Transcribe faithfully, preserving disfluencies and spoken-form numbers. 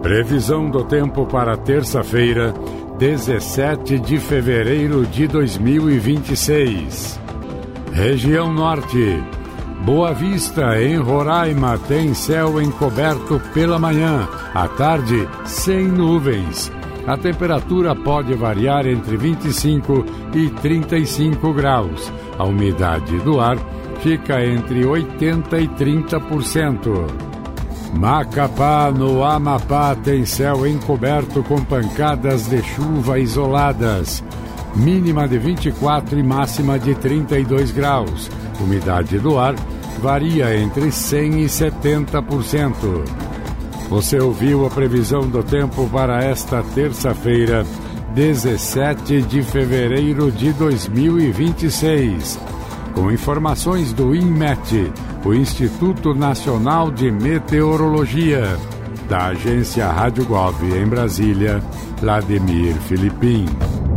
Previsão do tempo para terça-feira, dezessete de fevereiro de dois mil e vinte e seis. Região Norte. Boa Vista, em Roraima, tem céu encoberto pela manhã. À tarde, sem nuvens. A temperatura pode variar entre vinte e cinco e trinta e cinco graus. A umidade do ar fica entre oitenta por cento e trinta por cento. Macapá, no Amapá, tem céu encoberto com pancadas de chuva isoladas. Mínima de vinte e quatro e máxima de trinta e dois graus. Umidade do ar varia entre cem e setenta por cento. Você ouviu a previsão do tempo para esta terça-feira, dezessete de fevereiro de dois mil e vinte e seis. Com informações do INMET, o Instituto Nacional de Meteorologia, da agência Rádio Gov em Brasília, Vladimir Filipim.